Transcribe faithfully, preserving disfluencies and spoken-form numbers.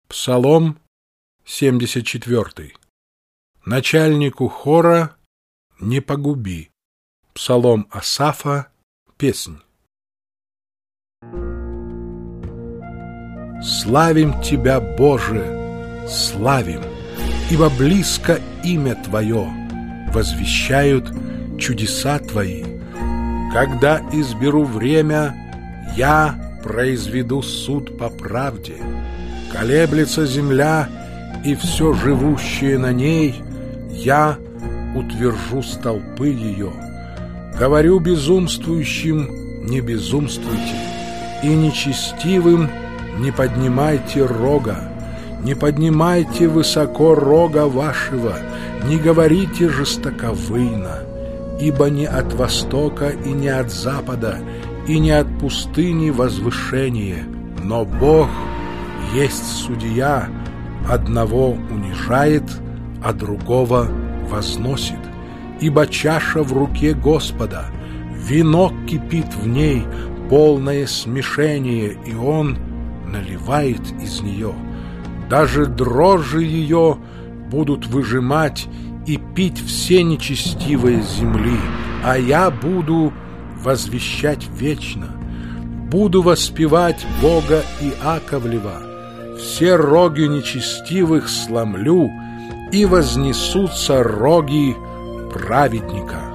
Псалом семьдесят четвёртый. Начальнику хора не погуби. Псалом Асафа, песнь. Славим Тебя, Боже, славим, ибо близко имя Твое, возвещают чудеса Твои. Когда изберу время, я произведу суд по правде. Колеблется земля и все живущее на ней, я утвержу столпы ее. Говорю безумствующим: не безумствуйте, и нечестивым: не поднимайте рога, не поднимайте высоко рога вашего, не говорите жестоковыйно, ибо не от востока и не от запада, и не от пустыни возвышение, но Бог есть судья, одного унижает, а другого возносит. Ибо чаша в руке Господа, вино кипит в ней, полное смешение, и Он наливает из нее. Даже дрожжи ее будут выжимать и пить все нечестивые земли, а я буду возвещать вечно, буду воспевать Бога Иаковлева. Все роги нечестивых сломлю, и вознесутся роги праведника.